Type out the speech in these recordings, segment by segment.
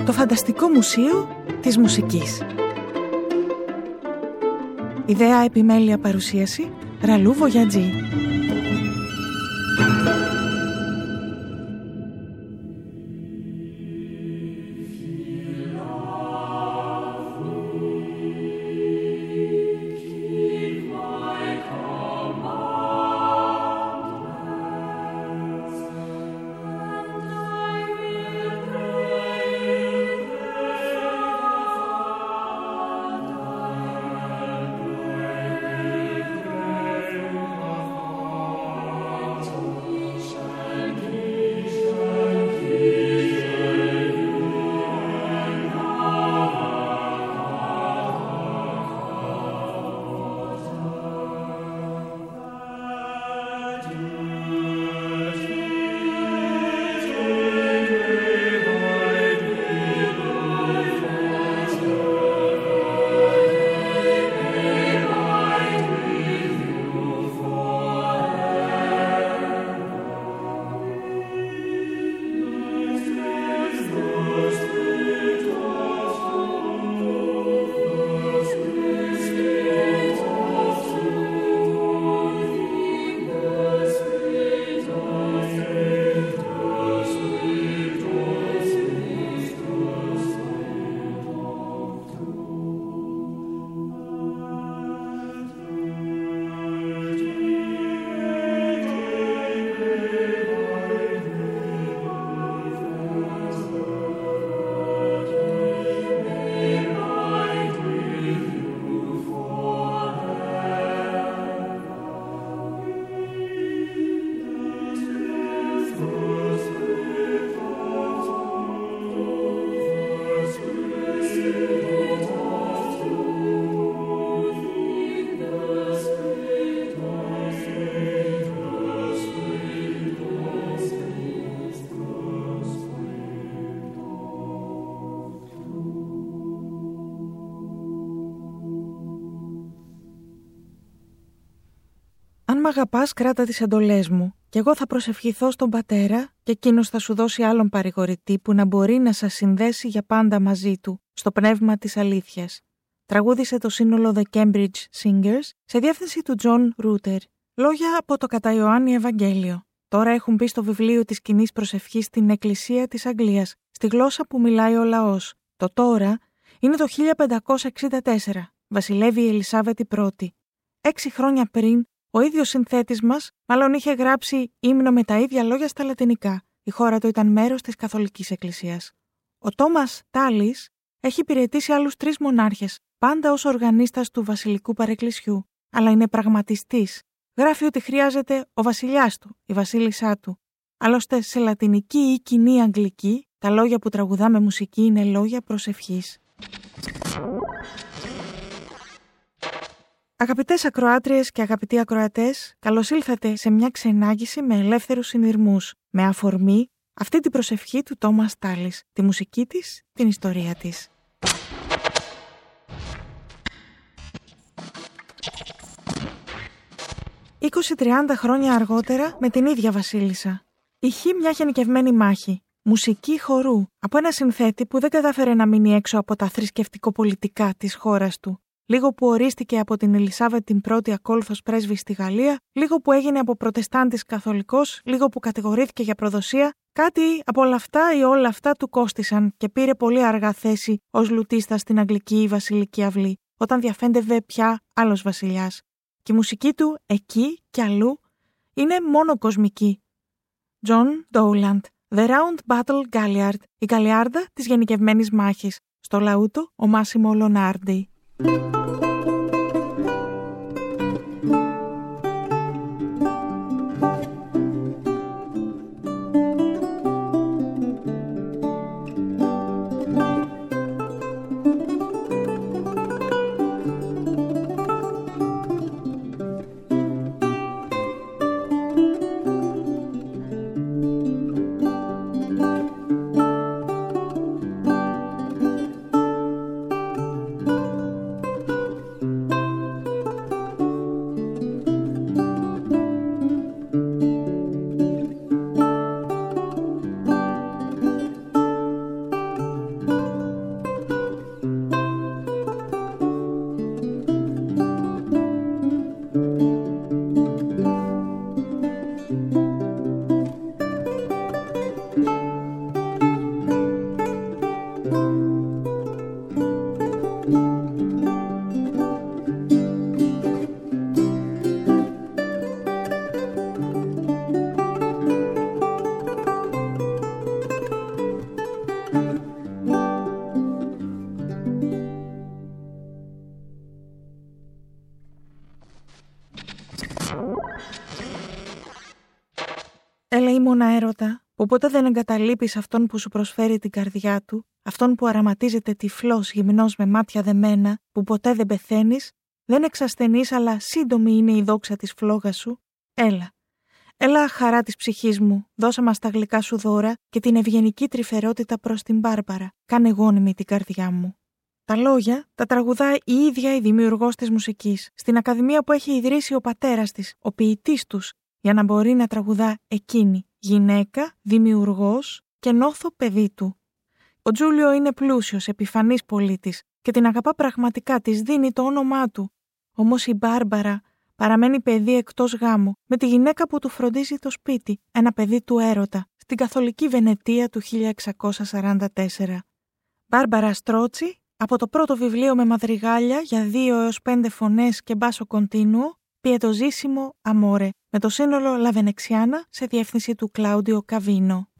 το φανταστικό μουσείο της μουσικής. Ιδέα, επιμέλεια, παρουσίαση Ραλού Βογιατζή. «Αν μ' αγαπάς, κράτα τις εντολές μου, και εγώ θα προσευχηθώ στον Πατέρα, και εκείνος θα σου δώσει άλλον παρηγορητή που να μπορεί να σας συνδέσει για πάντα μαζί του, στο πνεύμα της αλήθειας». Τραγούδισε το σύνολο The Cambridge Singers σε διεύθυνση του John Rutter. Λόγια από το κατά Ιωάννη Ευαγγέλιο. Τώρα έχουν μπει στο βιβλίο της κοινής προσευχής στην Εκκλησία της Αγγλίας, στη γλώσσα που μιλάει ο λαός. Το τώρα είναι το 1564. Βασιλεύει η Ελισάβετ I. 6 χρόνια πριν, ο ίδιος συνθέτης μας μάλλον είχε γράψει ύμνο με τα ίδια λόγια στα λατινικά. Η χώρα του ήταν μέρος της Καθολικής Εκκλησίας. Ο Τόμας Τάλις έχει υπηρετήσει άλλους 3 μονάρχες, πάντα ως οργανίστας του βασιλικού παρεκκλησιού, αλλά είναι πραγματιστής. Γράφει ότι χρειάζεται ο βασιλιάς του, η βασίλισσά του. Άλλωστε, σε λατινική ή κοινή αγγλική, τα λόγια που τραγουδά με μουσική είναι λόγια προσευχής. Αγαπητές ακροάτριες και αγαπητοί ακροατές, καλώς ήλθατε σε μια ξενάγηση με ελεύθερους συνειρμούς, με αφορμή αυτή την προσευχή του Τόμας Τάλις, τη μουσική της, την ιστορία της. «20-30 χρόνια αργότερα με την ίδια βασίλισσα. Ηχεί μια γενικευμένη μάχη, μουσική χορού, από ένα συνθέτη που δεν κατάφερε να μείνει έξω από τα θρησκευτικοπολιτικά της χώρας του. Λίγο που ορίστηκε από την Ελισάβετ την πρώτη ακόλουθος πρέσβη στη Γαλλία, λίγο που έγινε από προτεστάντης καθολικός, λίγο που κατηγορήθηκε για προδοσία, κάτι από όλα αυτά ή όλα αυτά του κόστησαν και πήρε πολύ αργά θέση ως λουτίστα στην αγγλική ή βασιλική αυλή, όταν διαφέντευε πια άλλος βασιλιάς. Και η μουσική του εκεί και αλλού είναι μόνο κοσμική. John Dowland, The Round Battle Galliard, η Γαλλιάρδα της γενικευμένης μάχης, στο λαούτο ο Μάσιμο Λονάρντι. αποκρίμωνα έρωτα που ποτέ δεν εγκαταλείπεις αυτόν που σου προσφέρει την καρδιά του, αυτόν που αραματίζεται τυφλός γυμνός με μάτια δεμένα, που ποτέ δεν πεθαίνεις, δεν εξασθενείς αλλά σύντομη είναι η δόξα της φλόγας σου, έλα χαρά της ψυχής μου, δώσε μας τα γλυκά σου δώρα και την ευγενική τρυφερότητα προς την Μπάρμπαρα, κάνε γόνιμη την καρδιά μου. Τα λόγια τα τραγουδάει η ίδια η δημιουργός της μουσικής, στην ακαδημία που έχει ιδρύσει ο πατέρας της, ο ποιητής τους, για να μπορεί να τραγουδά εκείνη, γυναίκα, δημιουργός και νόθο παιδί του. Ο Τζούλιο είναι πλούσιος, επιφανής πολίτης και την αγαπά πραγματικά, της δίνει το όνομά του. Όμως η Μπάρμπαρα παραμένει παιδί εκτός γάμου, με τη γυναίκα που του φροντίζει το σπίτι, ένα παιδί του έρωτα, στην καθολική Βενετία του 1644. Μπάρμπαρα Στρότσι, από το πρώτο βιβλίο με μαδριγάλια για 2 έως 5 φωνές και μπάσο κοντίνουο, Πιετοζίσιμο Αμόρε, με το σύνολο Λαβενεξιάνα σε διεύθυνση του Κλάουντιο Καβίνο.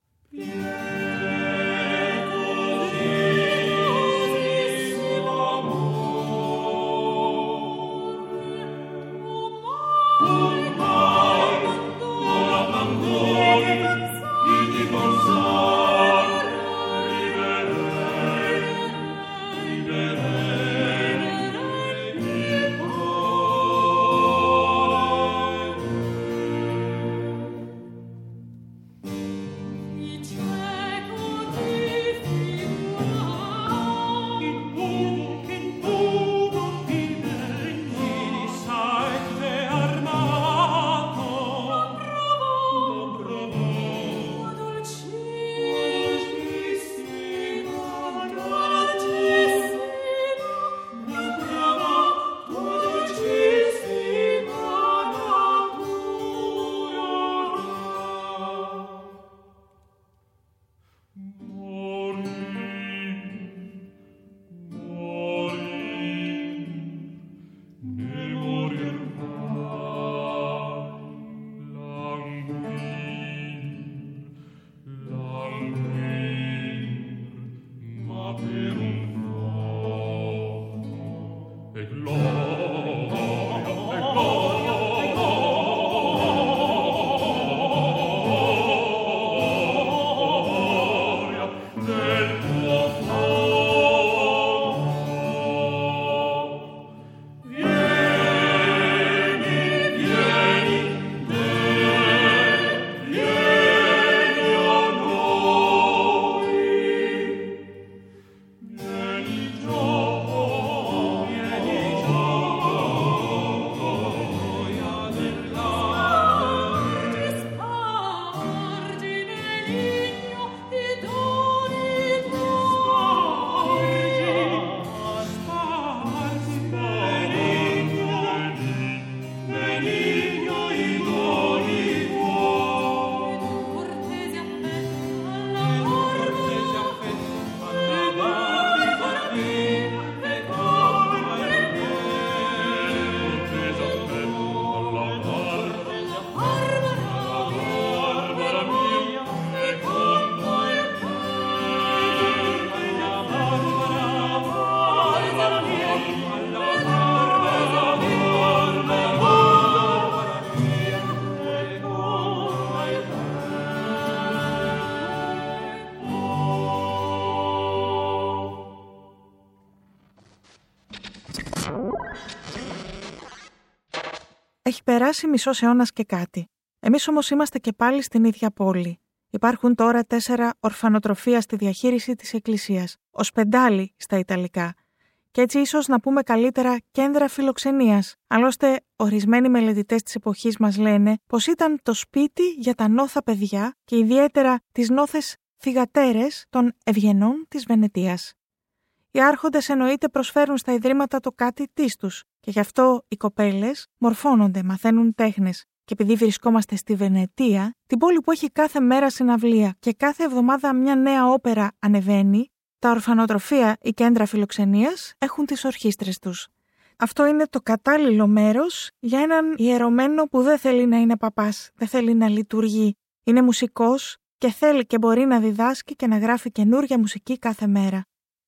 Έχει περάσει μισός αιώνας και κάτι. Εμείς όμως είμαστε και πάλι στην ίδια πόλη. Υπάρχουν τώρα 4 ορφανοτροφεία στη διαχείριση της Εκκλησίας, οσπεντάλι στα Ιταλικά. Και έτσι ίσως να πούμε καλύτερα κέντρα φιλοξενίας. Άλλωστε, ορισμένοι μελετητές της εποχής μας λένε πως ήταν το σπίτι για τα νόθα παιδιά και ιδιαίτερα τις νόθες θυγατέρες των ευγενών της Βενετίας. Οι άρχοντες εννοείται προσφέρουν στα ιδρύματα το κάτι της τους και γι' αυτό οι κοπέλες μορφώνονται, μαθαίνουν τέχνες. Και επειδή βρισκόμαστε στη Βενετία, την πόλη που έχει κάθε μέρα συναυλία και κάθε εβδομάδα μια νέα όπερα ανεβαίνει, τα ορφανοτροφεία ή κέντρα φιλοξενίας έχουν τις ορχήστρες τους. Αυτό είναι το κατάλληλο μέρος για έναν ιερωμένο που δεν θέλει να είναι παπάς, δεν θέλει να λειτουργεί. Είναι μουσικός και θέλει και μπορεί να διδάσκει και να γράφει καινούρια μουσική κάθε μέρα.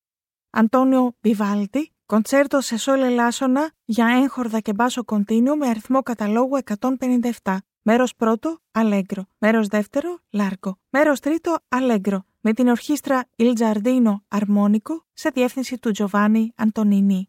Αντώνιο Βιβάλτι, κοντσέρτο σε σόλ ελάσσονα για έγχορδα και μπάσο κοντίνιο με αριθμό καταλόγου 157, Μέρος πρώτο, αλέγκρο. Μέρος δεύτερο, λάργκο. Μέρος τρίτο, αλέγκρο. Με την ορχήστρα Il Giardino αρμόνικο σε διεύθυνση του Τζοβάνι Αντωνίνι.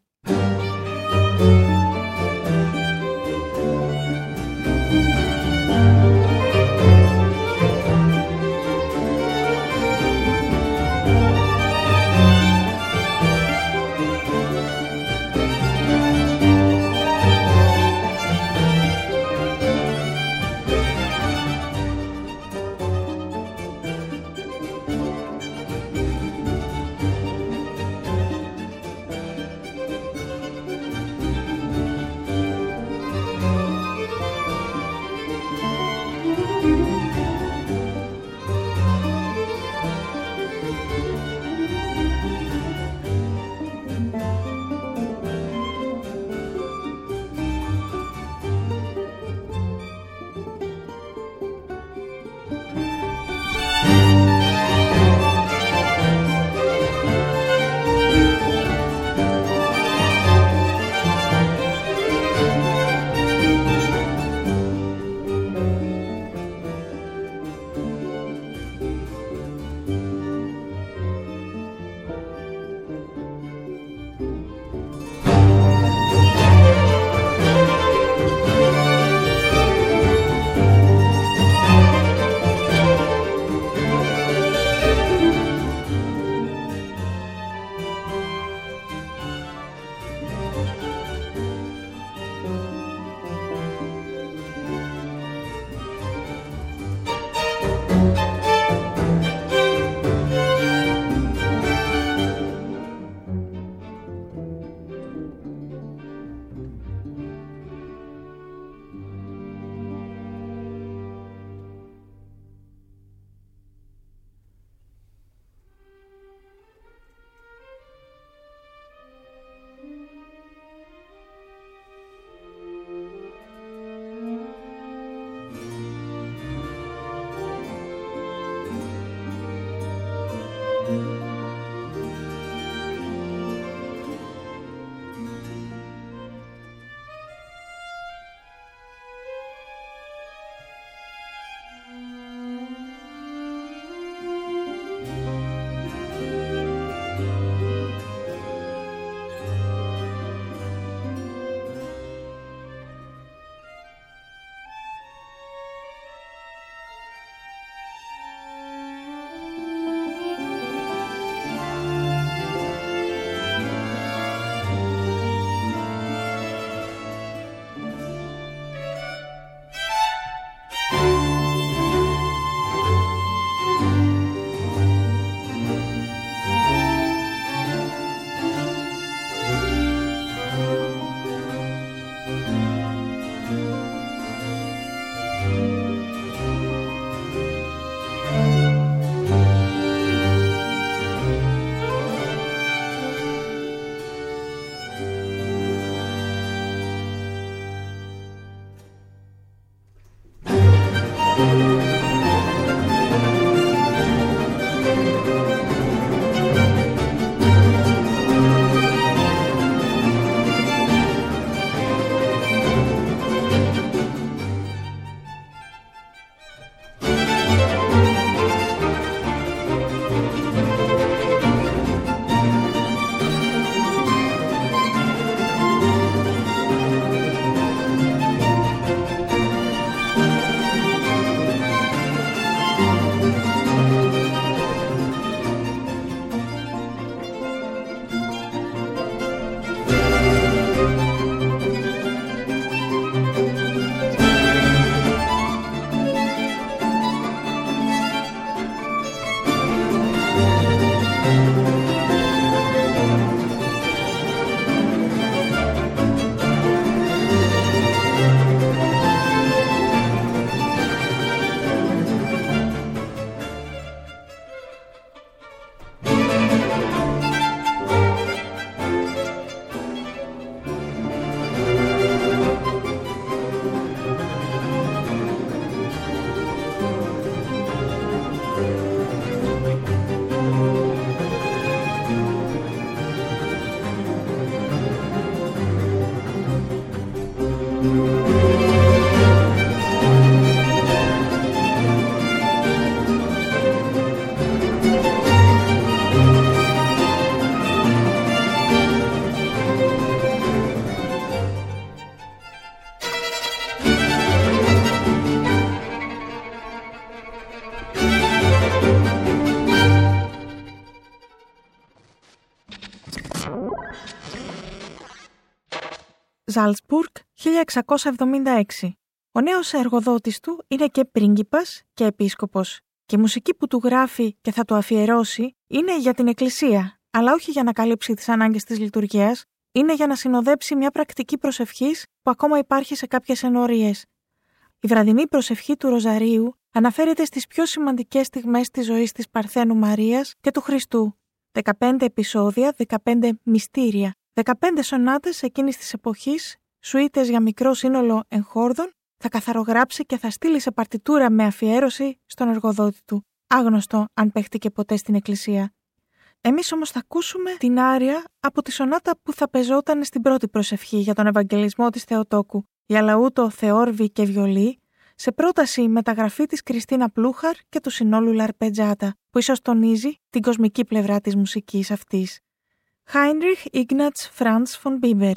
Ζάλτσμπουργκ, 1676. Ο νέος εργοδότης του είναι και πρίγκιπας και επίσκοπος και η μουσική που του γράφει και θα του αφιερώσει είναι για την εκκλησία, αλλά όχι για να καλύψει τις ανάγκες της λειτουργίας, είναι για να συνοδέψει μια πρακτική προσευχής που ακόμα υπάρχει σε κάποιες ενορίες. Η βραδινή προσευχή του Ροζαρίου αναφέρεται στις πιο σημαντικές στιγμές της ζωής της Παρθένου Μαρίας και του Χριστού. 15 επεισόδια, 15 μυστήρια, 15 σονάτες εκείνης της εποχής, σουίτες για μικρό σύνολο εγχόρδων, θα καθαρογράψει και θα στείλει σε παρτιτούρα με αφιέρωση στον εργοδότη του. Άγνωστο αν παίχτηκε ποτέ στην εκκλησία. Εμείς όμως θα ακούσουμε την άρια από τη σονάτα που θα πεζόταν στην πρώτη προσευχή για τον Ευαγγελισμό της Θεοτόκου, για λαούτο θεόρβη και βιολί, σε πρόταση μεταγραφή της Κριστίνα Πλούχαρ και του συνόλου Λαρπετζάτα, που ίσως τονίζει την κοσμική πλευρά της μουσικής αυτής. Heinrich Ignaz Franz von Bieber.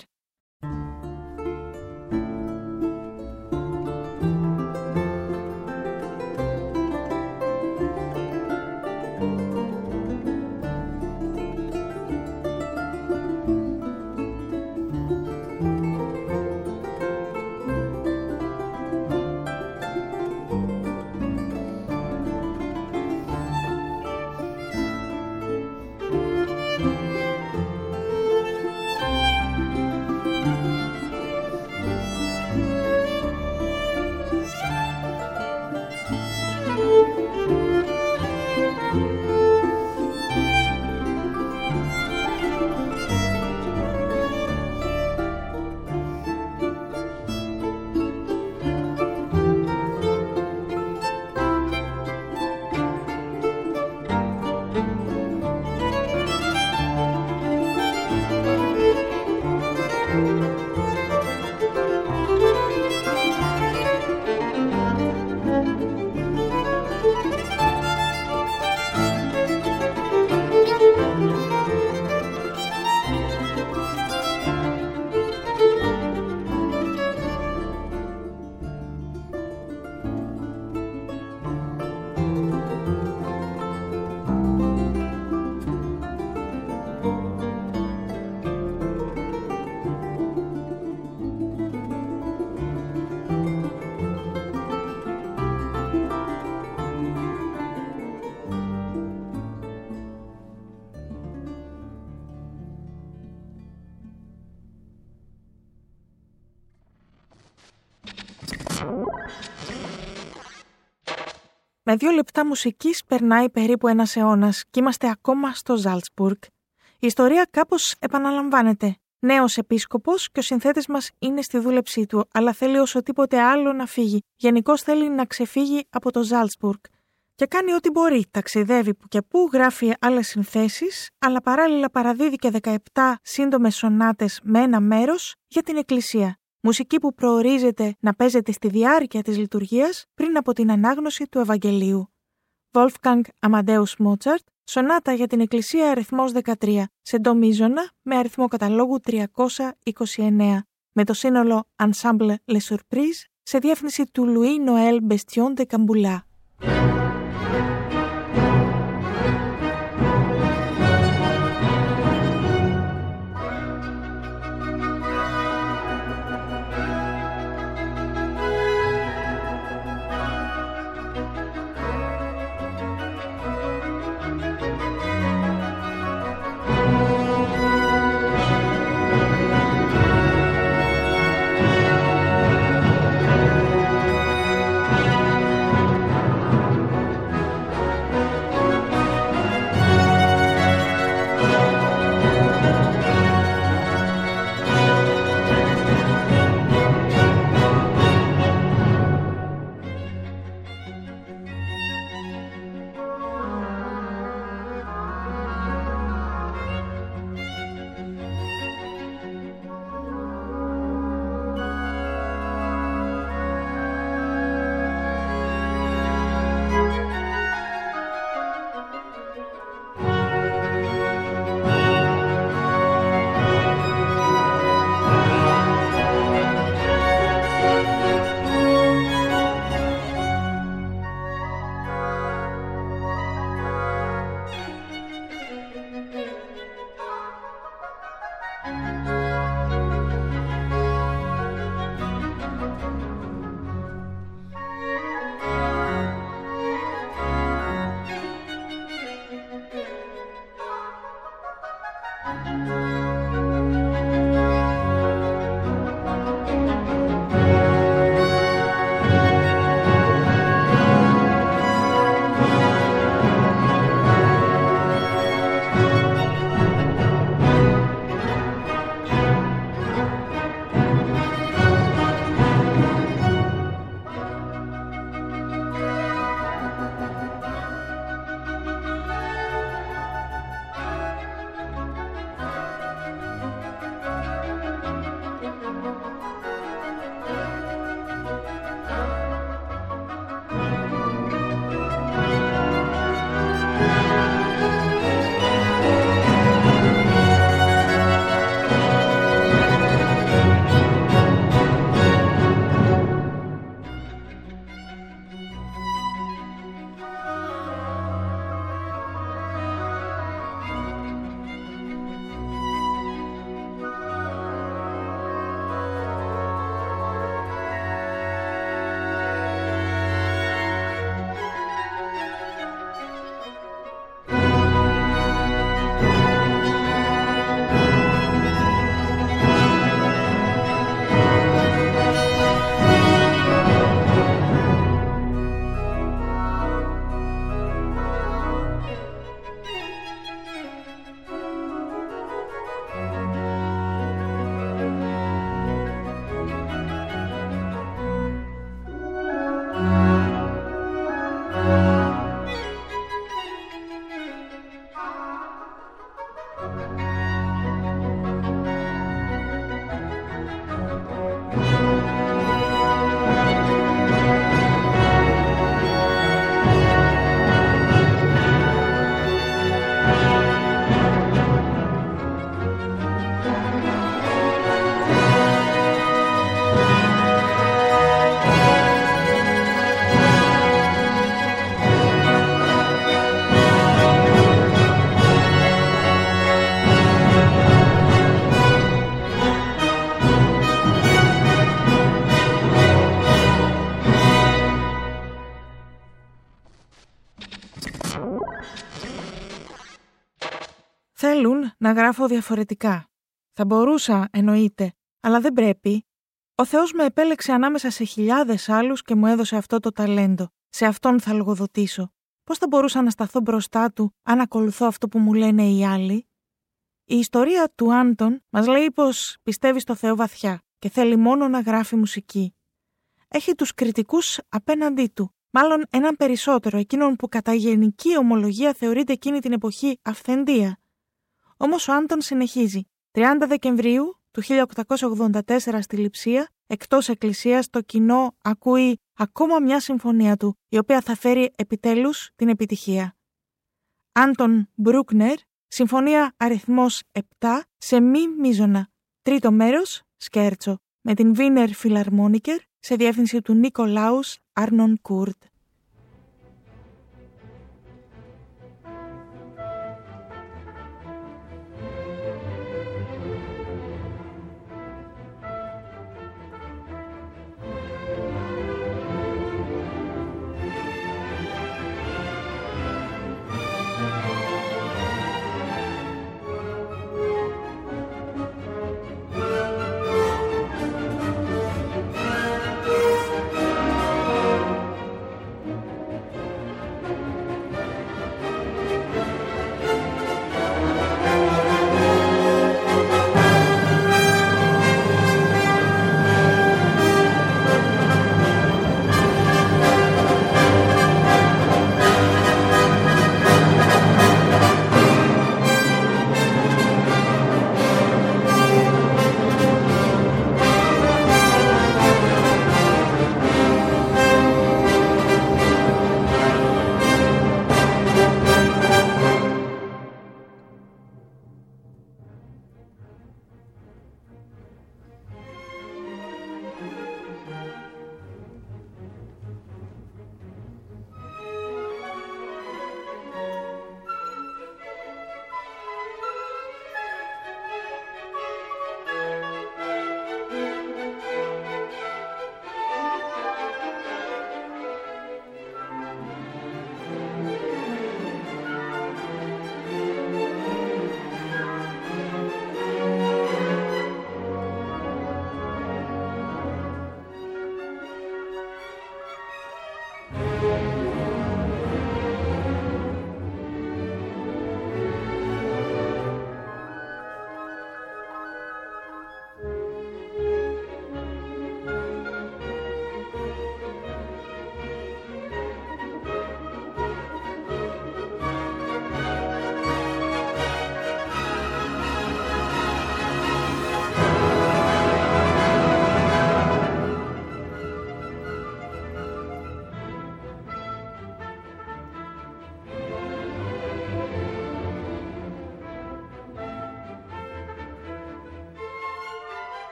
Με 2 λεπτά μουσικής περνάει περίπου ένας αιώνας και είμαστε ακόμα στο Ζάλτσμπουργκ. Η ιστορία κάπως επαναλαμβάνεται. Νέος επίσκοπος και ο συνθέτης μας είναι στη δούλεψή του, αλλά θέλει όσο τίποτε άλλο να φύγει. Γενικώς θέλει να ξεφύγει από το Ζάλτσμπουργκ. Και κάνει ό,τι μπορεί. Ταξιδεύει που και που, γράφει άλλες συνθέσεις, αλλά παράλληλα παραδίδει και 17 σύντομες σονάτες με ένα μέρος για την εκκλησία. Μουσική που προορίζεται να παίζεται στη διάρκεια της λειτουργίας πριν από την ανάγνωση του Ευαγγελίου. Wolfgang Amadeus Mozart, σονάτα για την εκκλησία αριθμός 13, σε ντο μείζωνα με αριθμό καταλόγου 329, με το σύνολο Ensemble Les Surprises, σε διεύθυνση του Louis Noël Bestion de Camboula. Θέλουν να γράφω διαφορετικά. Θα μπορούσα, εννοείται, αλλά δεν πρέπει. Ο Θεός με επέλεξε ανάμεσα σε χιλιάδες άλλους και μου έδωσε αυτό το ταλέντο. Σε αυτόν θα λογοδοτήσω. Πώς θα μπορούσα να σταθώ μπροστά του αν ακολουθώ αυτό που μου λένε οι άλλοι? Η ιστορία του Άντων μας λέει πως πιστεύει στο Θεό βαθιά και θέλει μόνο να γράφει μουσική. Έχει τους κριτικούς απέναντί του, μάλλον έναν περισσότερο, εκείνον που κατά γενική ομολογία θεωρείται εκείνη την εποχή αυθεντία. Όμως ο Άντων συνεχίζει. 30 Δεκεμβρίου του 1884 στη Λειψία, εκτός εκκλησίας, το κοινό ακούει ακόμα μια συμφωνία του, η οποία θα φέρει επιτέλους την επιτυχία. Άντων Μπρούκνερ, συμφωνία αριθμός 7 σε μη μείζωνα. Τρίτο μέρος, σκέρτσο, με την Wiener Philharmoniker σε διεύθυνση του Νικολάους Άρνον Κούρτ.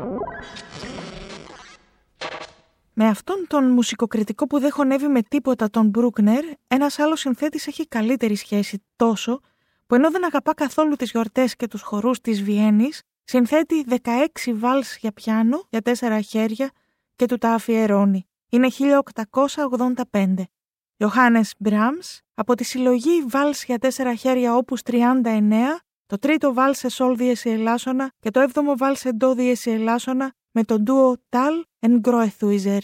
Με αυτόν τον μουσικοκριτικό που δεν χωνεύει με τίποτα τον Μπρούκνερ, ένας άλλος συνθέτης έχει καλύτερη σχέση, τόσο που ενώ δεν αγαπά καθόλου τις γιορτές και τους χορούς της Βιέννης, συνθέτει 16 βάλς για πιάνο για 4 χέρια και του τα αφιερώνει. Είναι 1885. Johannes Brahms, από τη συλλογή βάλς για 4 χέρια όπους 39, το τρίτο βάλς σε σολ δίεση ελάσσονα και το 7ο βάλς σε ντο δίεση ελάσσονα με τον ντουο Tal and Groethuyser.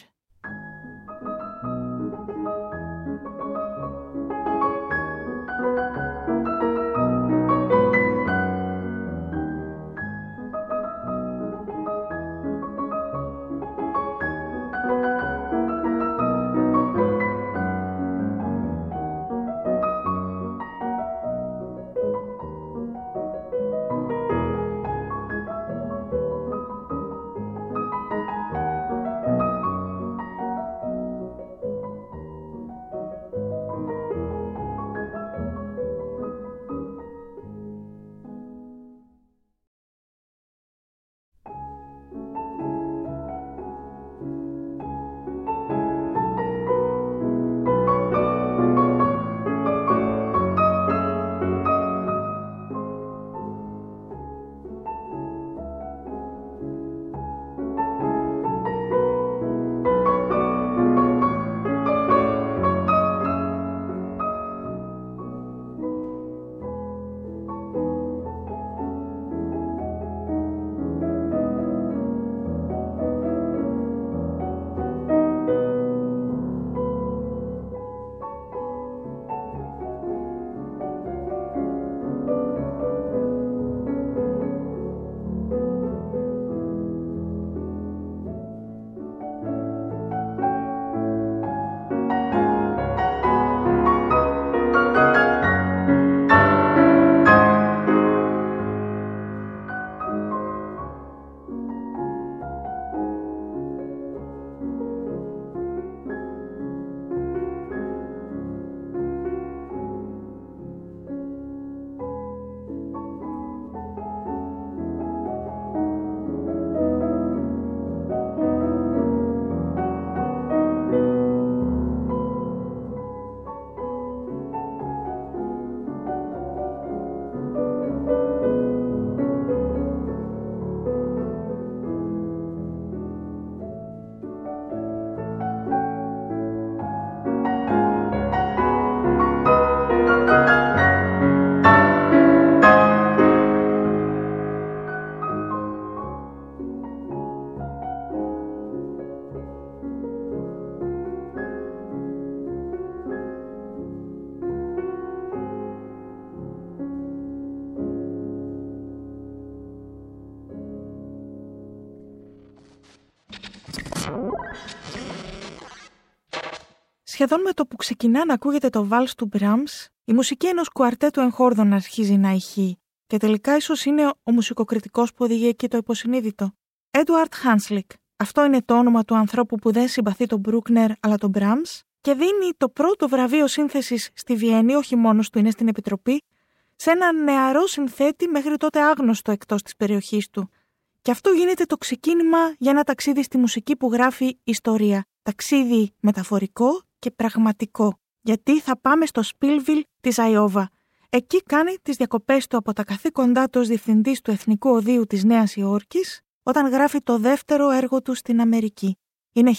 Σχεδόν με το που ξεκινά να ακούγεται το βάλς του Brahms, η μουσική ενός κουαρτέτου εγχόρδων αρχίζει να ηχεί και τελικά ίσως είναι ο μουσικοκριτικός που οδηγεί εκεί το υποσυνείδητο. Edward Hanslick. Αυτό είναι το όνομα του ανθρώπου που δεν συμπαθεί τον Bruckner αλλά τον Brahms και δίνει το πρώτο βραβείο σύνθεσης στη Βιέννη, όχι μόνος του, είναι στην Επιτροπή, σε έναν νεαρό συνθέτη μέχρι τότε άγνωστο εκτός της περιοχής του. Και αυτό γίνεται το ξεκίνημα για ένα ταξίδι στη μουσική που γράφει ιστορία. Ταξίδι μεταφορικό και πραγματικό. Γιατί θα πάμε στο Σπίλβιλ της Αϊόβα. Εκεί κάνει τις διακοπές του από τα καθήκοντά του ως διευθυντής του Εθνικού Οδείου της Νέας Υόρκης, όταν γράφει το δεύτερο έργο του στην Αμερική. Είναι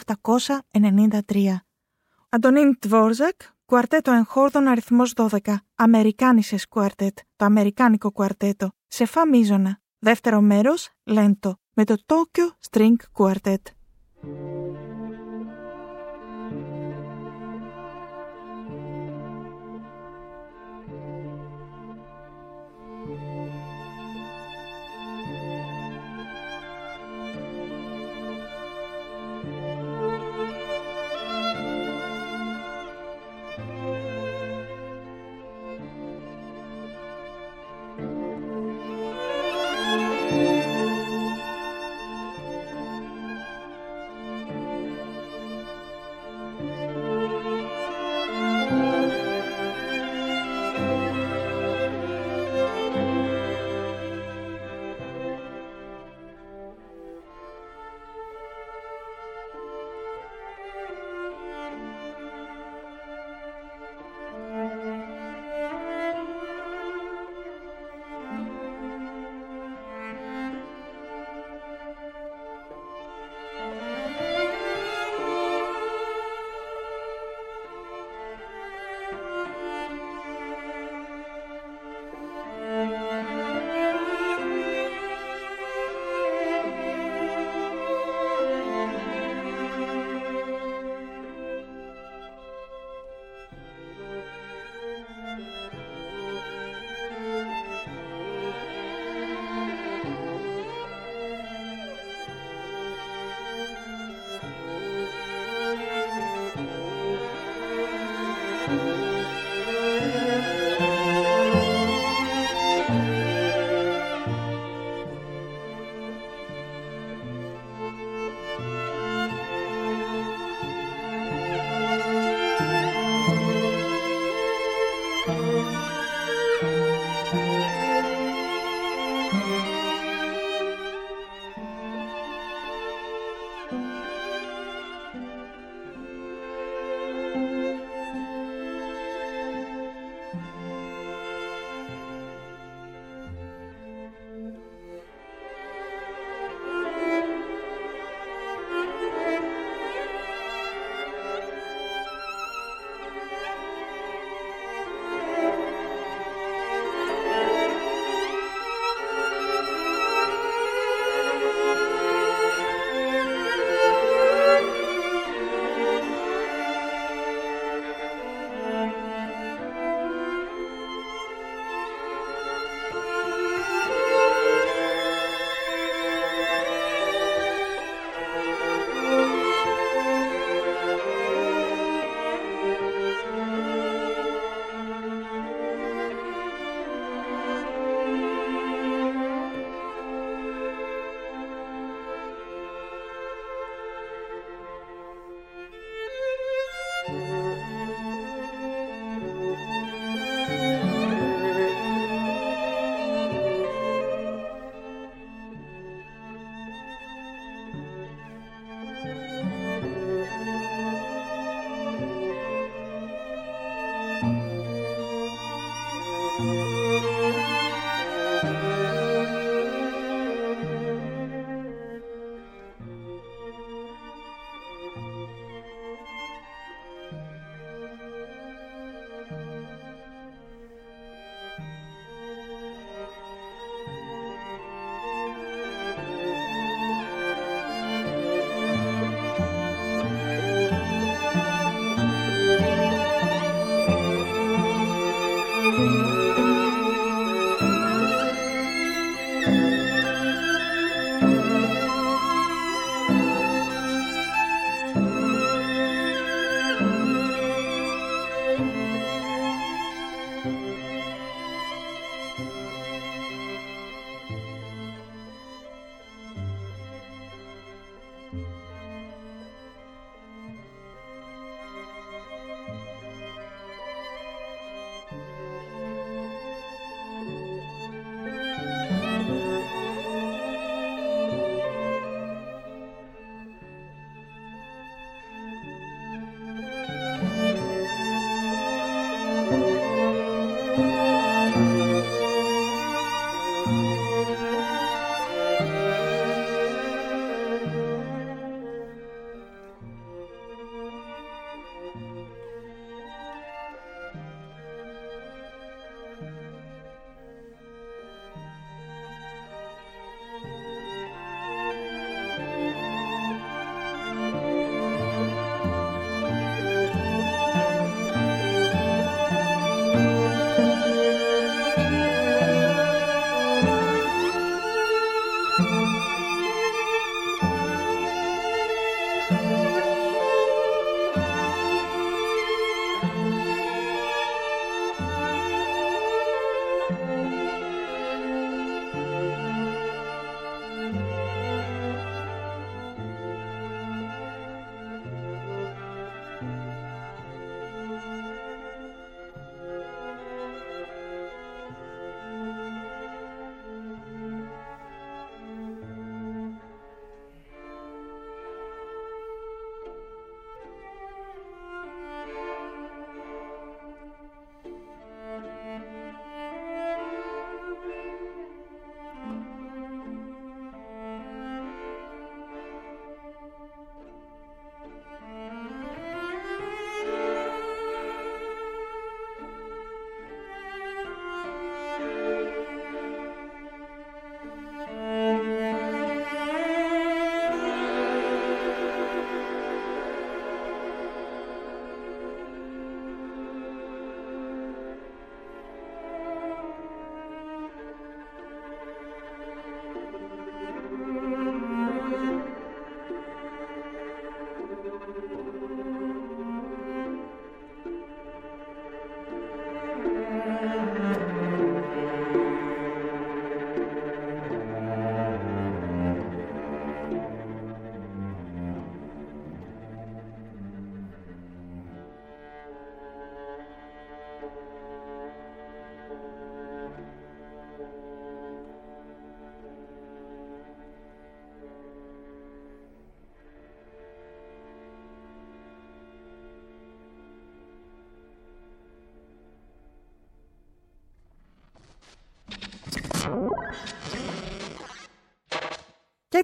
1893. Αντωνίν Τβόρζακ, κουαρτέτο εγχόρδων αριθμός 12. Αμερικάνισες κουαρτέτ, το αμερικάνικο κουαρτέτο, σε φα μείζωνα. Δεύτερο μέρος, λέντο, με το Tokyo String Quartet.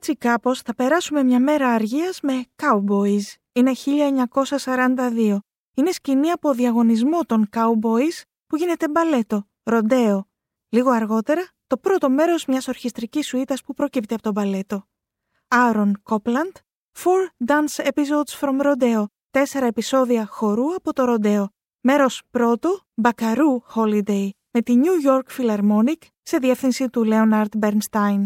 Έτσι κάπως θα περάσουμε μια μέρα αργίας με Cowboys. Είναι 1942. Είναι σκηνή από διαγωνισμό των Cowboys που γίνεται μπαλέτο, ροντέο. Λίγο αργότερα, το πρώτο μέρος μιας ορχιστρικής σουίτας που προκύπτει από το μπαλέτο. Aaron Copland, 4 Dance Episodes from Rodeo, 4 επεισόδια χορού από το ροντέο. Μέρος πρώτο, Buckaroo Holiday, με τη New York Philharmonic σε διεύθυνση του Leonard Bernstein.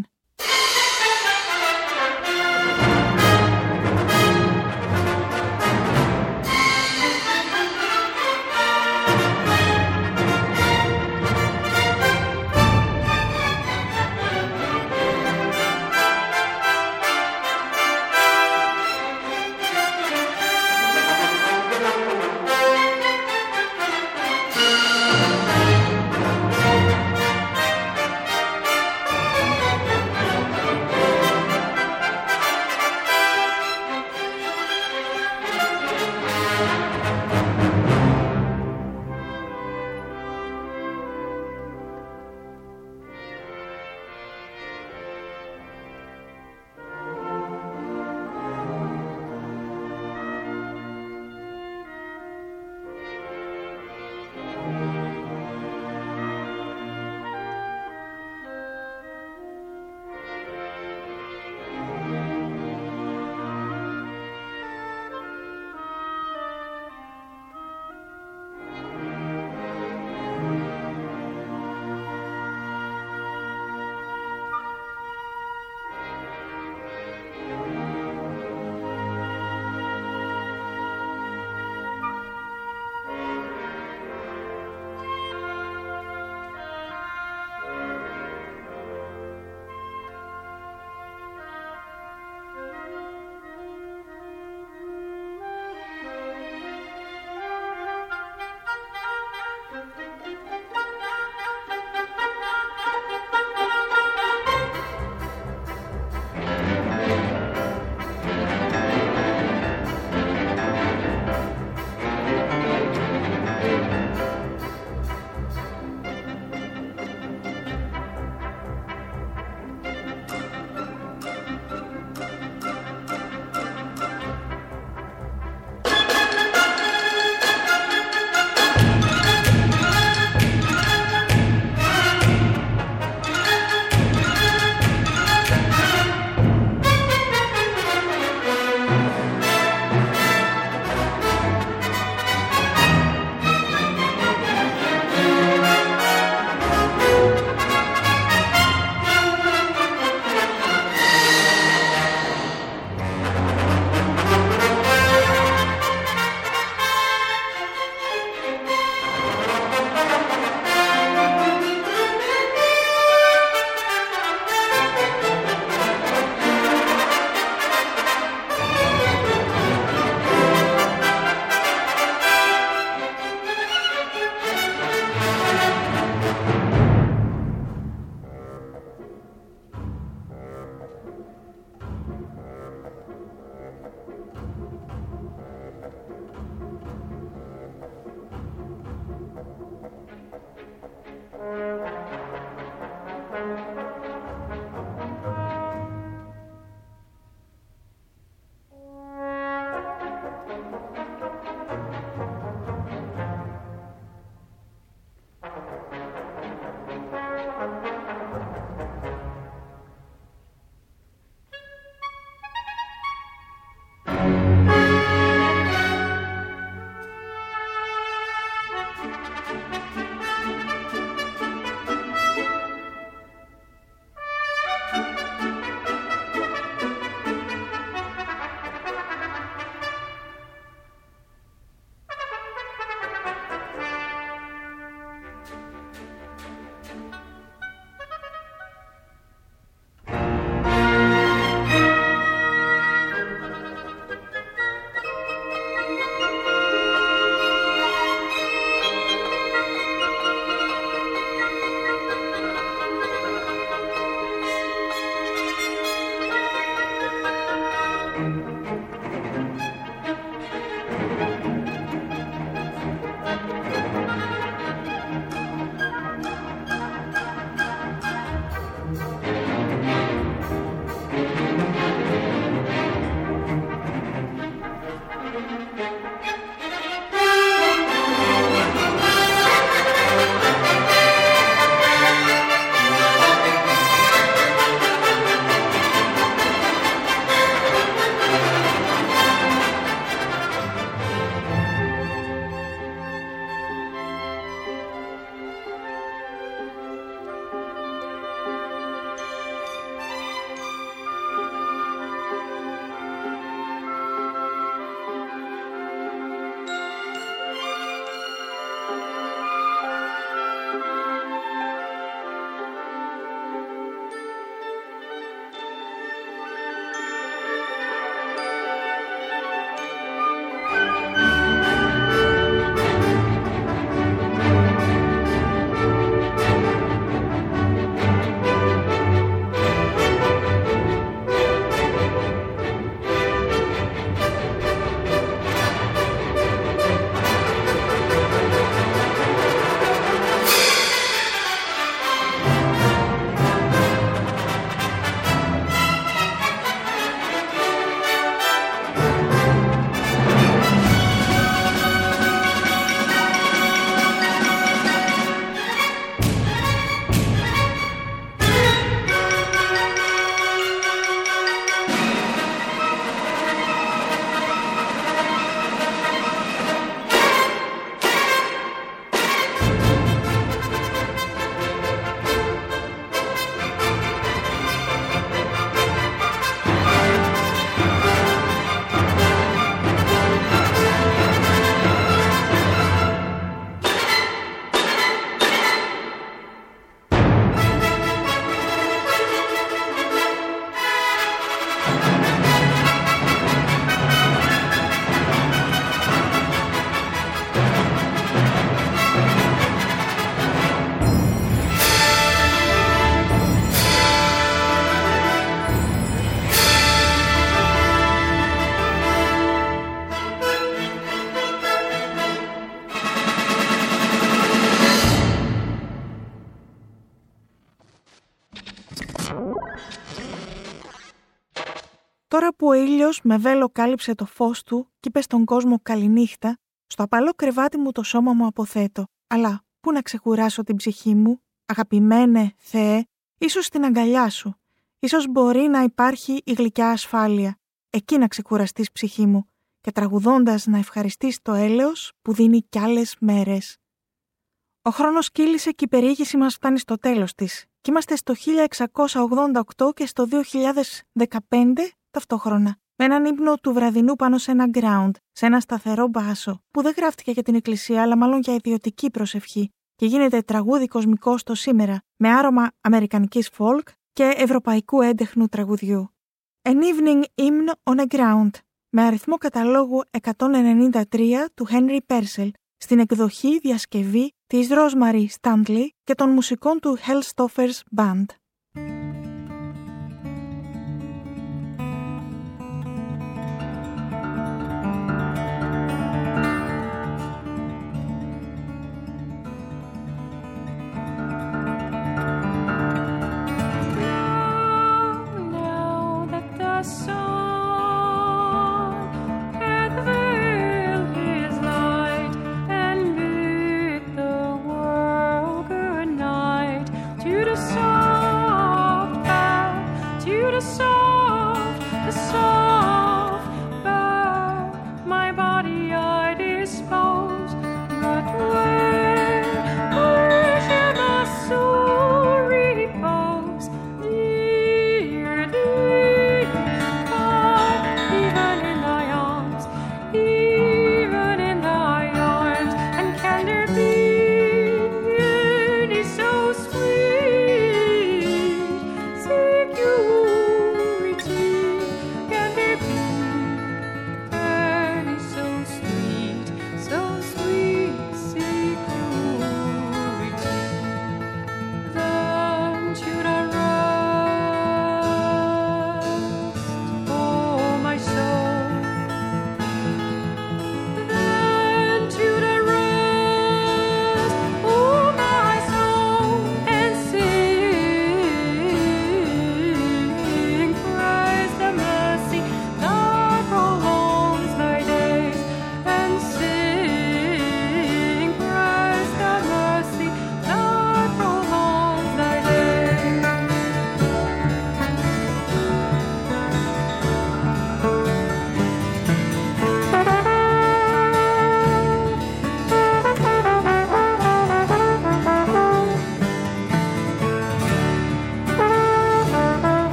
Τώρα που ο ήλιος με βέλο κάλυψε το φως του κι είπε στον κόσμο καληνύχτα, στο απαλό κρεβάτι μου το σώμα μου αποθέτω. Αλλά πού να ξεκουράσω την ψυχή μου, αγαπημένε Θεέ, ίσως στην αγκαλιά σου. Ίσως μπορεί να υπάρχει η γλυκιά ασφάλεια. Εκεί να ξεκουραστείς ψυχή μου και τραγουδώντας να ευχαριστείς το έλεος που δίνει κι άλλες μέρες. Ο χρόνος κύλησε και η περιήγηση μας φτάνει στο τέλος της. Και είμαστε στο 1688 και στο 2015 ταυτόχρονα. Με έναν ύμνο του βραδινού πάνω σε ένα ground, σε ένα σταθερό μπάσο, που δεν γράφτηκε για την εκκλησία, αλλά μάλλον για ιδιωτική προσευχή, και γίνεται τραγούδι κοσμικό στο σήμερα, με άρωμα αμερικανικής folk και ευρωπαϊκού έντεχνου τραγουδιού. An Evening Hymn on a Ground, με αριθμό καταλόγου 193 του Henry Purcell, στην εκδοχή διασκευή της Rosemary Stanley και των μουσικών του Hellstoppers Band.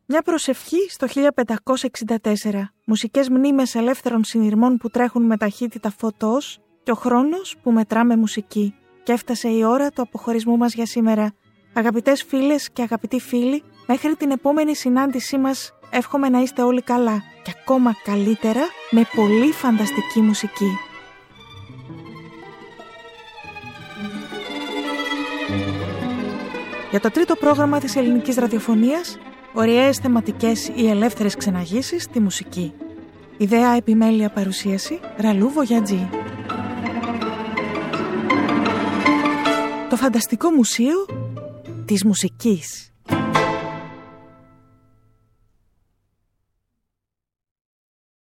Μια προσευχή στο 1564. Μουσικές μνήμες ελεύθερων συνειρμών που τρέχουν με ταχύτητα φωτός και ο χρόνος που μετρά με μουσική. Και έφτασε η ώρα του αποχωρισμού μας για σήμερα. Αγαπητές φίλες και αγαπητοί φίλοι, μέχρι την επόμενη συνάντησή μας εύχομαι να είστε όλοι καλά και ακόμα καλύτερα με πολύ φανταστική μουσική. Για το τρίτο πρόγραμμα της ελληνικής ραδιοφωνίας, ωριαίες θεματικές ή ελεύθερες ξεναγήσεις στη μουσική. Ιδέα επιμέλεια παρουσίαση Ραλού Βογιατζή. Το φανταστικό μουσείο της μουσικής.